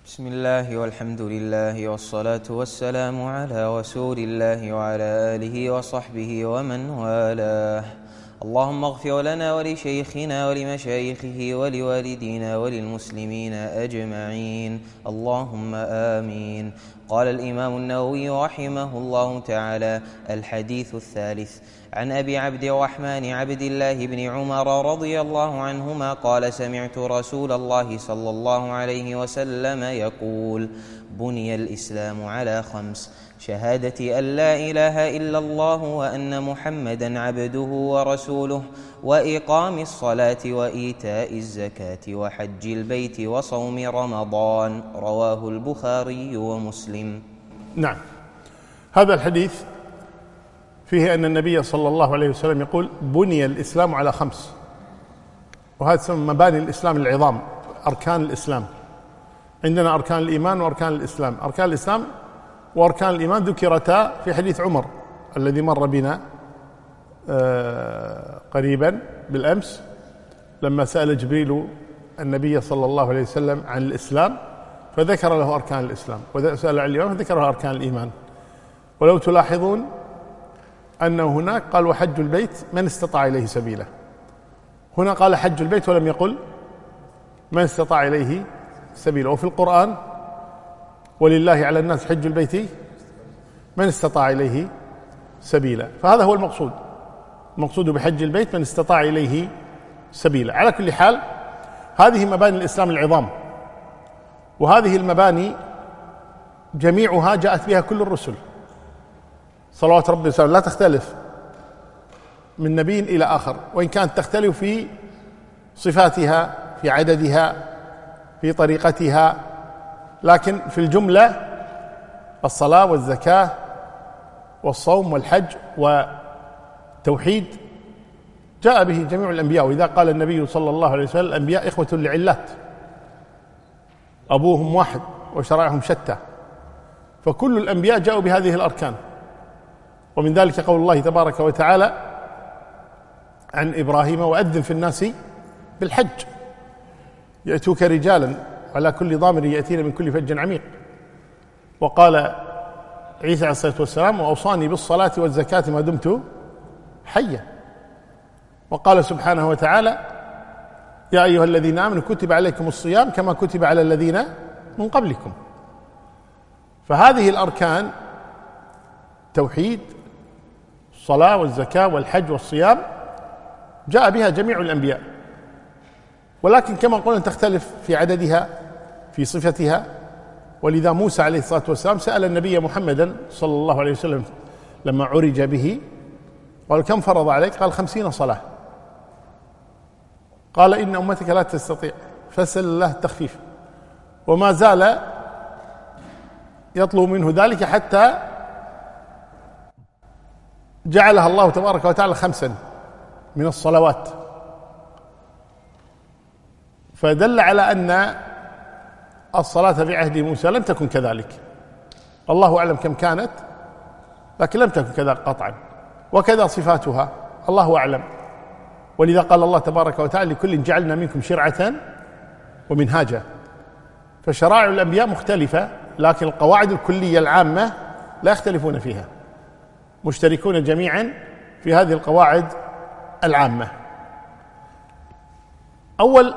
بسم الله والحمد لله والصلاة والسلام على رسول الله وعلى آله وصحبه ومن والاه. اللهم اغفر لنا ولشيخنا ولمشايخه ولوالدينا وللمسلمين أجمعين، اللهم آمين. قال الإمام النووي رحمه الله تعالى: الحديث الثالث عن أبي عبد الرحمن عبد الله بن عمر رضي الله عنهما قال: سمعت رسول الله صلى الله عليه وسلم يقول: بني الإسلام على 5: شهادة أن لا إله إلا الله وأن محمدا عبده ورسوله، وإقام الصلاة وإيتاء الزكاة وحج البيت وصوم رمضان. رواه البخاري ومسلم. نعم، هذا الحديث فيه أن النبي صلى الله عليه وسلم يقول: بني الإسلام على 5، وهذا تسمى مباني الإسلام العظام، أركان الإسلام. عندنا أركان الإيمان وأركان الإسلام. أركان الإسلام وأركان الإيمان ذكرتا في حديث عمر الذي مر بنا قريبا بالأمس، لما سأل جبريل النبي صلى الله عليه وسلم عن الإسلام فذكر له أركان الإسلام، وسأل عن الإيمان فذكر له أركان الإيمان. ولو تلاحظون أنه هناك قال: وحج البيت من استطاع إليه سبيلا. هنا قال حج البيت ولم يقل من استطاع إليه سبيلا. وفي القرآن: ولله على الناس حج البيت من استطاع إليه سبيلا. فهذا هو المقصود، المقصود بحج البيت من استطاع إليه سبيلا. على كل حال، هذه مباني الإسلام العظام، وهذه المباني جميعها جاءت بها كل الرسل صلوات ربي وسلامه، لا تختلف من نبي إلى آخر، وإن كانت تختلف في صفاتها، في عددها، في طريقتها، لكن في الجملة الصلاة والزكاة والصوم والحج والتوحيد جاء به جميع الأنبياء. وإذا قال النبي صلى الله عليه وسلم: الأنبياء إخوة لعلات، أبوهم واحد وشرائعهم شتى. فكل الأنبياء جاءوا بهذه الأركان. ومن ذلك قول الله تبارك وتعالى عن إبراهيم: وأذن في الناس بالحج يأتوك رجالا على كل ضامر يأتين من كل فج عميق. وقال عيسى عليه الصلاة والسلام: وأوصاني بالصلاة والزكاة ما دمت حيا. وقال سبحانه وتعالى: يا أيها الذين آمنوا كتب عليكم الصيام كما كتب على الذين من قبلكم. فهذه الأركان: التوحيد، الصلاة والزكاة والحج والصيام، جاء بها جميع الأنبياء، ولكن كما قلنا تختلف في عددها، في صفتها. ولذا موسى عليه الصلاة والسلام سأل النبي محمدا صلى الله عليه وسلم لما عرج به، قال: كم فرض عليك؟ قال: 50 صلاة. قال: إن أمتك لا تستطيع، فسأل الله التخفيف. وما زال يطلب منه ذلك حتى جعلها الله تبارك وتعالى 5 من الصلوات. فدل على أن الصلاة في عهد موسى لم تكن كذلك، الله أعلم كم كانت، لكن لم تكن كذلك قطعا. وكذا صفاتها، الله أعلم. ولذا قال الله تبارك وتعالى: لكل جعلنا منكم شرعة ومنهاجا. فشرائع الأنبياء مختلفة، لكن القواعد الكلية العامة لا يختلفون فيها، مشتركون جميعا في هذه القواعد العامة. أول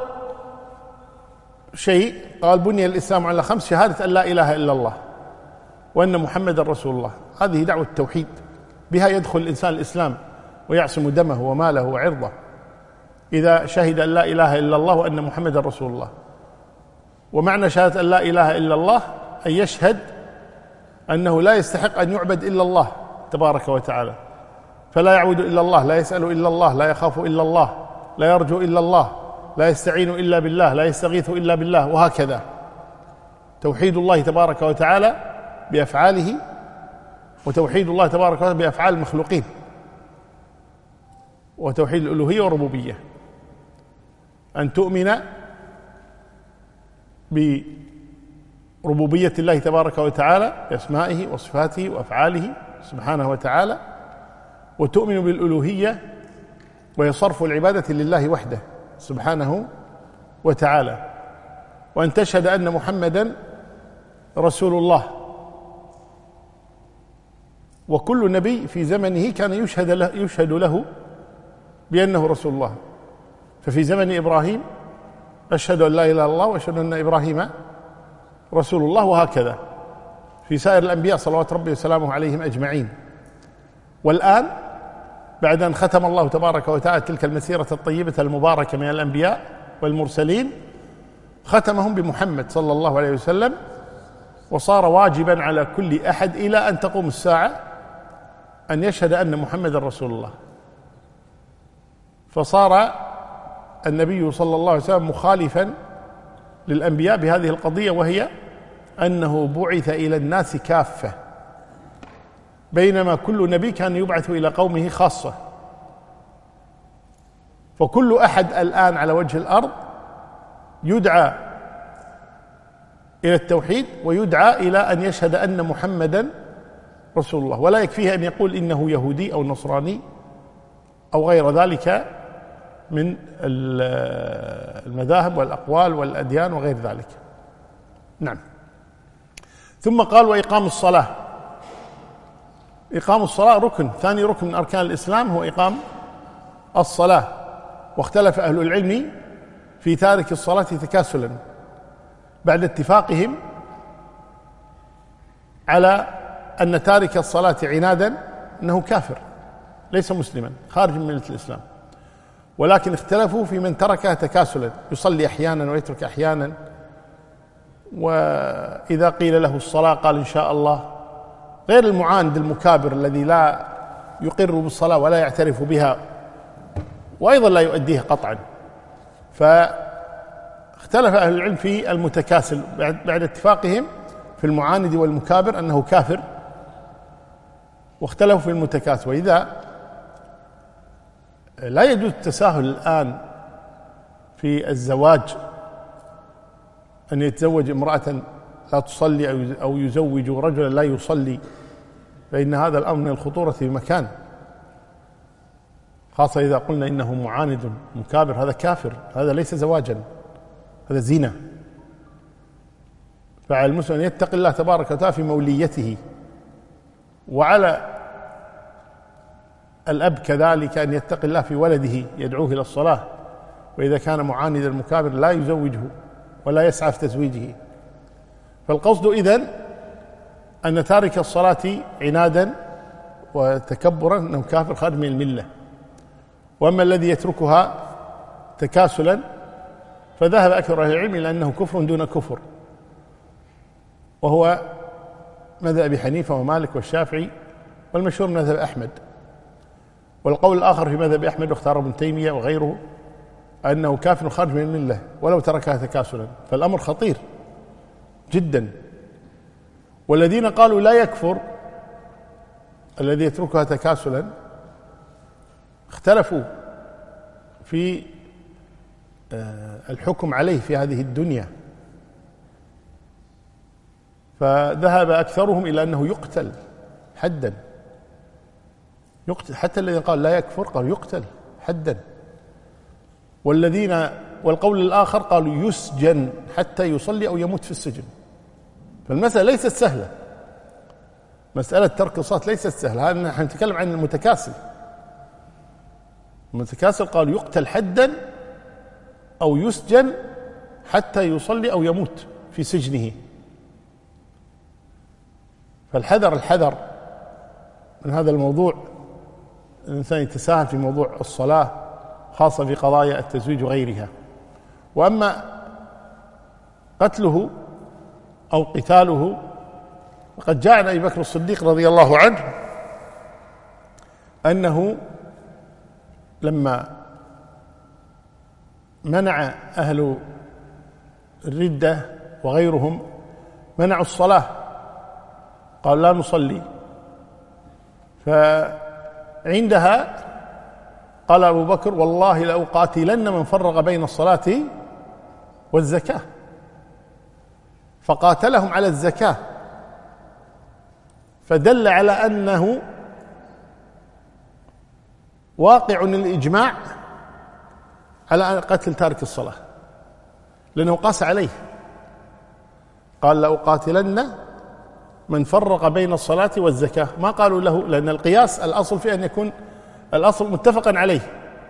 شيء قال: بني الإسلام على 5: شهادة أن لا إله إلا الله وأن محمدا رسول الله. هذه دعوة التوحيد، بها يدخل الإنسان الإسلام ويعصم دمه وماله وعرضه، إذا شهد أن لا إله إلا الله وأن محمدا رسول الله. ومعنى شهادة أن لا إله إلا الله أن يشهد أنه لا يستحق أن يعبد إلا الله تبارك وتعالى، فلا يعبد إلا الله، لا يسأل إلا الله، لا يخاف إلا الله، لا يرجو إلا الله، لا يستعين إلا بالله، لا يستغيث إلا بالله، وهكذا. توحيد الله تبارك وتعالى بأفعاله، وتوحيد الله تبارك وتعالى بأفعال المخلوقين، وتوحيد الألوهية والربوبية. أن تؤمن بربوبية الله تبارك وتعالى بأسمائه وصفاته وأفعاله سبحانه وتعالى، وتؤمن بالألوهية وهي صرف العبادة لله وحده سبحانه وتعالى، وأن تشهد أن محمدا رسول الله، وكل نبي في زمنه كان يشهد له بأنه رسول الله. ففي زمن إبراهيم أشهد أن لا إله إلا الله وأشهد أن إبراهيم رسول الله، وهكذا في سائر الأنبياء صلوات ربي وسلامه عليهم أجمعين. والآن بعد أن ختم الله تبارك وتعالى تلك المسيرة الطيبة المباركة من الأنبياء والمرسلين، ختمهم بمحمد صلى الله عليه وسلم، وصار واجبا على كل أحد إلى أن تقوم الساعة أن يشهد أن محمد رسول الله. فصار النبي صلى الله عليه وسلم مخالفا للأنبياء بهذه القضية، وهي أنه بعث إلى الناس كافة، بينما كل نبي كان يبعث إلى قومه خاصة. فكل أحد الآن على وجه الأرض يدعى إلى التوحيد ويدعى إلى أن يشهد أن محمدا رسول الله، ولا يكفيه أن يقول إنه يهودي أو نصراني أو غير ذلك من المذاهب والأقوال والأديان وغير ذلك. نعم. ثم قال: وإقام الصلاة. إقام الصلاة ركن، ثاني ركن من أركان الإسلام هو إقام الصلاة. واختلف أهل العلم في تارك الصلاة تكاسلا بعد اتفاقهم على أن تارك الصلاة عنادا أنه كافر ليس مسلما خارج من ملة الإسلام، ولكن اختلفوا في من تركها تكاسلا، يصلي أحيانا ويترك أحيانا، وإذا قيل له الصلاة قال إن شاء الله، غير المعاند المكابر الذي لا يقر بالصلاة ولا يعترف بها وأيضا لا يؤديها قطعا. فاختلف أهل العلم في المتكاسل بعد اتفاقهم في المعاند والمكابر أنه كافر، واختلفوا في المتكاسل. وإذا لا يجوز التساهل الآن في الزواج، أن يتزوج امرأة لا تصلي أو يزوج رجلا لا يصلي، فإن هذا الأمر من الخطورة في مكان، خاصة إذا قلنا إنه معاند مكابر، هذا كافر، هذا ليس زواجا، هذا زنا. فعلى المسلم أن يتقي الله تبارك وتعالى في موليته، وعلى الأب كذلك أن يتقي الله في ولده يدعوه إلى الصلاة، وإذا كان معاندا مكابر لا يزوجه ولا يسعى في تزويجه. فالقصد إذن أن تارك الصلاة عنادا وتكبرا أنه كافر خارج من الملة. وأما الذي يتركها تكاسلا فذهب أكثر أهل العلم إلى أنه كفر دون كفر، وهو مذهب أبي حنيفة ومالك والشافعي، والمشهور من مذهب أحمد. والقول الآخر في مذهب أحمد واختاره ابن تيمية وغيره أنه كافر خارج من الملة ولو تركها تكاسلا. فالأمر خطير جدا. والذين قالوا لا يكفر الذي يتركها تكاسلا اختلفوا في الحكم عليه في هذه الدنيا، فذهب أكثرهم إلى أنه يقتل حدا، يقتل. حتى الذين قال لا يكفر قالوا يقتل حدا. والقول الآخر قالوا يسجن حتى يصلي أو يموت في السجن. فالمسألة ليست سهلة، مسألة ترك الصلاة ليست سهلة. هذا نحن نتكلم عن المتكاسل. المتكاسل قالوا يقتل حدا أو يسجن حتى يصلي أو يموت في سجنه. فالحذر من هذا الموضوع، الإنسان يتساهل في موضوع الصلاة خاصة في قضايا التزويج وغيرها. وأما قتله أو قتاله فقد جاء عن أبي بكر الصديق رضي الله عنه أنه لما منع أهل الردة وغيرهم منعوا الصلاة، قال لا نصلي، فعندها قال أبو بكر والله لأقاتلن من فرق بين الصلاة والزكاة، فقاتلهم على الزكاة، فدل على أنه واقع الإجماع على قتل تارك الصلاة، لأنه قاس عليه. قال لأقاتلن من فرق بين الصلاة والزكاة، ما قالوا له، لأن القياس الأصل فيه أن يكون الأصل متفقا عليه،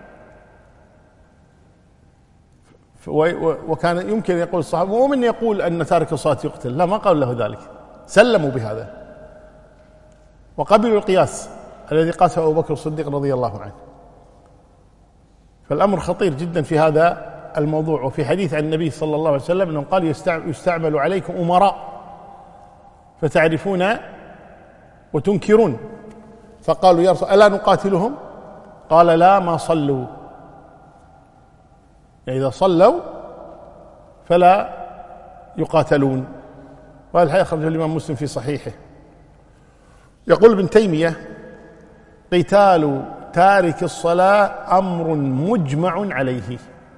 وكان يمكن يقول الصحابة ومن يقول أن تارك الصلاة يقتل، لا، ما قالوا له ذلك، سلموا بهذا وقبلوا القياس الذي قاسه أبو بكر الصديق رضي الله عنه. فالأمر خطير جدا في هذا الموضوع. وفي حديث عن النبي صلى الله عليه وسلم أنه قال يستعمل عليكم أمراء فتعرفون وتنكرون، فقالوا يا رسول ألا نقاتلهم؟ قال لا، ما صلوا، يعني إذا صلوا فلا يقاتلون. وهذا الحديث أخرجه الإمام مسلم في صحيحه. يقول ابن تيمية: قتال تارك الصلاة أمر مجمع عليه.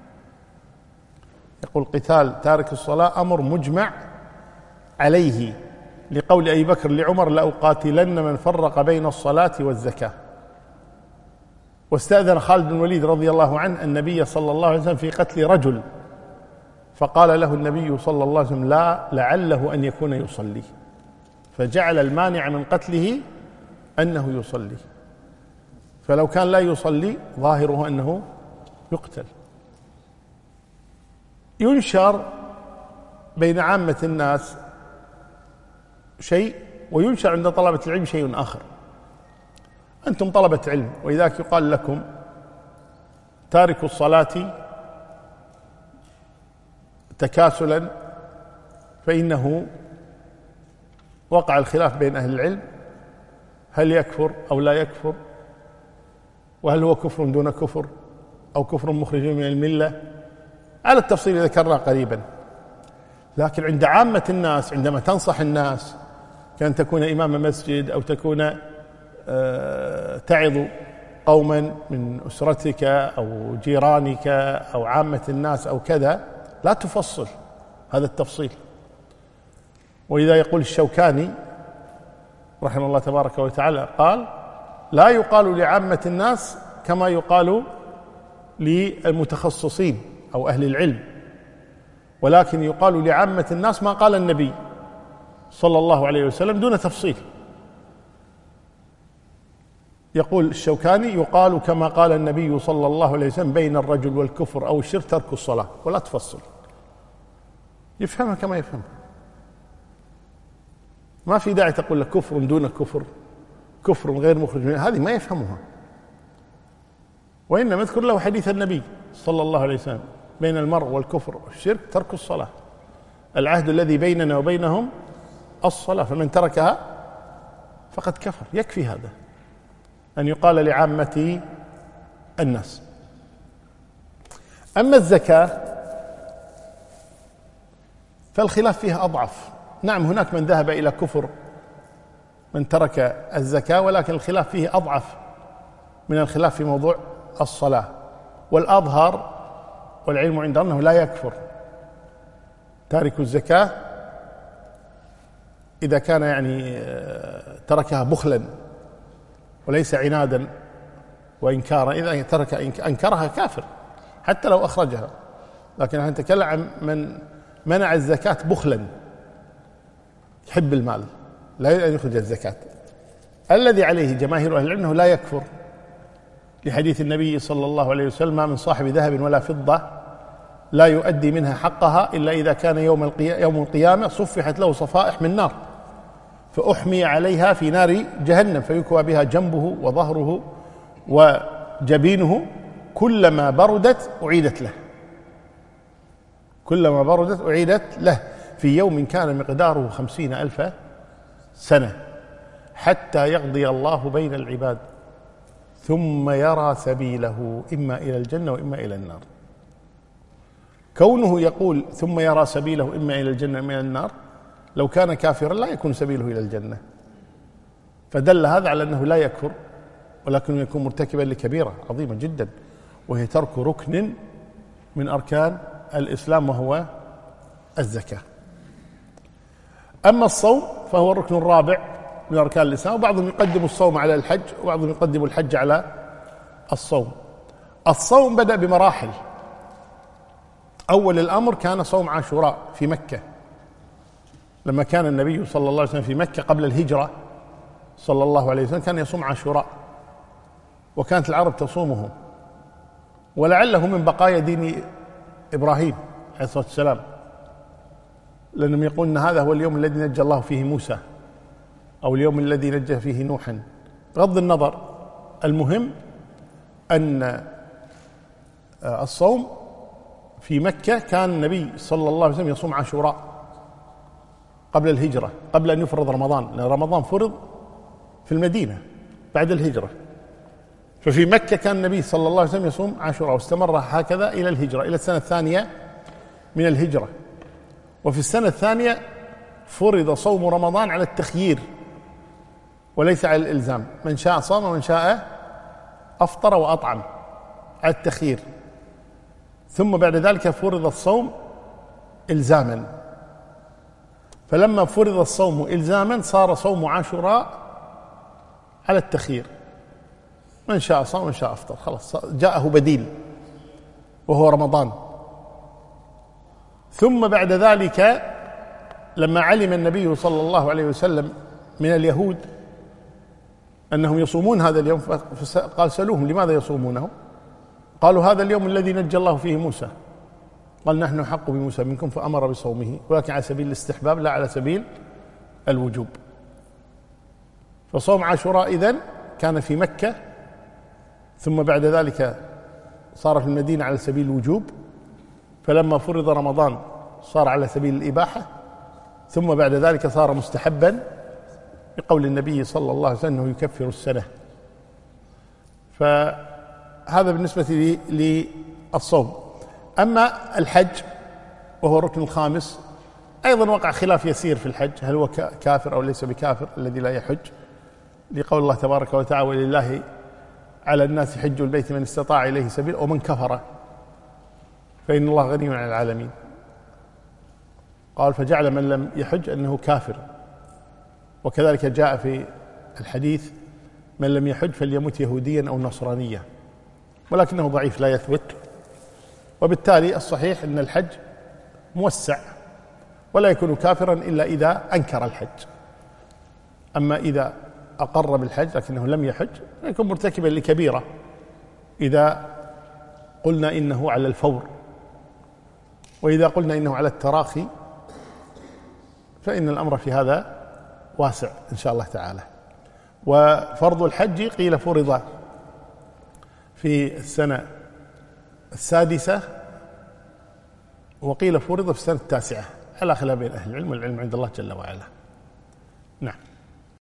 يقول قتال تارك الصلاة أمر مجمع عليه، لقول أبي بكر لعمر: لأقاتلن من فرق بين الصلاة والزكاة. واستأذن خالد بن الوليد رضي الله عنه النبي صلى الله عليه وسلم في قتل رجل، فقال له النبي صلى الله عليه وسلم: لا، لعله أن يكون يصلي، فجعل المانع من قتله أنه يصلي، فلو كان لا يصلي ظاهره أنه يقتل. ينشر بين عامة الناس شيء، وينشر عند طلبة العلم شيء آخر. أنتم طلبة علم، وإذاك يقال لكم تارك الصلاة تكاسلا فإنه وقع الخلاف بين أهل العلم، هل يكفر أو لا يكفر، وهل هو كفر دون كفر أو كفر مخرج من الملة، على التفصيل ذكرناه قريبا. لكن عند عامة الناس عندما تنصح الناس كأن تكون إمام مسجد أو تكون تعظ قوما من أسرتك أو جيرانك أو عامة الناس أو كذا، لا تفصل هذا التفصيل. وإذا يقول الشوكاني رحمه الله تبارك وتعالى قال: لا يقال لعامة الناس كما يقال للمتخصصين أو أهل العلم، ولكن يقال لعامة الناس ما قال النبي صلى الله عليه وسلم دون تفصيل. يقول الشوكاني: يقال كما قال النبي صلى الله عليه وسلم بين الرجل والكفر أو الشرك ترك الصلاة، ولا تفصل، يفهمها كما يفهمها. ما في داعي تقول لك كفر دون كفر، كفر غير مخرج منه، هذه ما يفهمها. وإنما اذكر له حديث النبي صلى الله عليه وسلم: بين المرء والكفر والشرك ترك الصلاة، العهد الذي بيننا وبينهم الصلاة، فمن تركها فقد كفر. يكفي هذا أن يقال لعامة الناس. أما الزكاة فالخلاف فيها أضعف. نعم، هناك من ذهب إلى كفر من ترك الزكاة، ولكن الخلاف فيه أضعف من الخلاف في موضوع الصلاة. والأظهر والعلم عند أنه لا يكفر تارك الزكاة إذا كان يعني تركها بخلا وليس عنادا وإنكارا. إذا ترك أنكرها كافر حتى لو أخرجها. لكن نحن نتكلم عن من منع الزكاة بخلا، يحب المال، لا يريد أن يخرج الزكاة. الذي عليه جماهير أهل العلم أنه لا يكفر، لحديث النبي صلى الله عليه وسلم: ما من صاحب ذهب ولا فضة لا يؤدي منها حقها إلا إذا كان يوم القيامة صفحت له صفائح من نار فأحمي عليها في نار جهنم فيكوى بها جنبه وظهره وجبينه كلما بردت أعيدت له، كلما بردت أعيدت له في يوم كان مقداره 50,000 سنة حتى يقضي الله بين العباد ثم يرى سبيله إما إلى الجنة وإما إلى النار. كونه يقول ثم يرى سبيله إما إلى الجنة وإما إلى النار، لو كان كافرا لا يكون سبيله إلى الجنة، فدل هذا على أنه لا يكفر، ولكنه يكون مرتكبا لكبيرة عظيمة جدا، وهي ترك ركن من أركان الإسلام وهو الزكاة. أما الصوم فهو الركن الرابع من أركان الإسلام، وبعضهم يقدم الصوم على الحج وبعضهم يقدم الحج على الصوم. الصوم بدأ بمراحل. أول الأمر كان صوم عاشوراء في مكة، لما كان النبي صلى الله عليه وسلم في مكة قبل الهجرة صلى الله عليه وسلم كان يصوم عاشوراء، وكانت العرب تصومه، ولعله من بقايا دين إبراهيم عليه الصلاة والسلام، لأنهم يقولون هذا هو اليوم الذي نجى الله فيه موسى، أو اليوم الذي نجى فيه نوحا. بغض النظر، المهم أن الصوم في مكة كان النبي صلى الله عليه وسلم يصوم عاشوراء قبل الهجرة، قبل أن يفرض رمضان، لأن رمضان فرض في المدينة بعد الهجرة. ففي مكة كان النبي صلى الله عليه وسلم يصوم عاشوراء، واستمر هكذا إلى الهجرة، إلى السنة الثانية من الهجرة. وفي السنة الثانية فرض صوم رمضان على التخيير وليس على الإلزام، من شاء صام ومن شاء أفطر وأطعم، على التخيير. ثم بعد ذلك فرض الصوم إلزاما، فلما فرض الصوم إلزاما صار صوم عاشوراء على التخيير، من شاء صام ومن شاء أفطر، خلاص جاءه بديل وهو رمضان. ثم بعد ذلك لما علم النبي صلى الله عليه وسلم من اليهود أنهم يصومون هذا اليوم، قال سألوهم لماذا يصومونه؟ قالوا هذا اليوم الذي نجى الله فيه موسى، قال نحن أحق بموسى منكم، فأمر بصومه، ولكن على سبيل الاستحباب لا على سبيل الوجوب. فصوم عاشوراء إذن كان في مكة، ثم بعد ذلك صار في المدينة على سبيل الوجوب، فلما فرض رمضان صار على سبيل الإباحة، ثم بعد ذلك صار مستحبا بقول النبي صلى الله عليه وسلم أنه يكفر السنة. فهذا بالنسبة للصوم. أما الحج وهو الركن الخامس، أيضا وقع خلاف يسير في الحج، هل هو كافر أو ليس بكافر الذي لا يحج، لقول الله تبارك وتعالى ولله على الناس حج البيت من استطاع إليه سبيل ومن كفر فإن الله غني عن العالمين. قال فجعل من لم يحج أنه كافر، وكذلك جاء في الحديث من لم يحج فليمت يهوديا أو نصرانيا، ولكنه ضعيف لا يثبت. وبالتالي الصحيح أن الحج موسع، ولا يكون كافرا إلا إذا أنكر الحج. أما إذا أقر بالحج لكنه لم يحج يكون مرتكبا لكبيرة إذا قلنا إنه على الفور، وإذا قلنا إنه على التراخي فإن الأمر في هذا واسع إن شاء الله تعالى. وفرض الحج قيل فرض في السنة السادسة، وقيل فرض في السنة التاسعة، على خلاف بين أهل العلم، والعلم عند الله جل وعلا. نعم.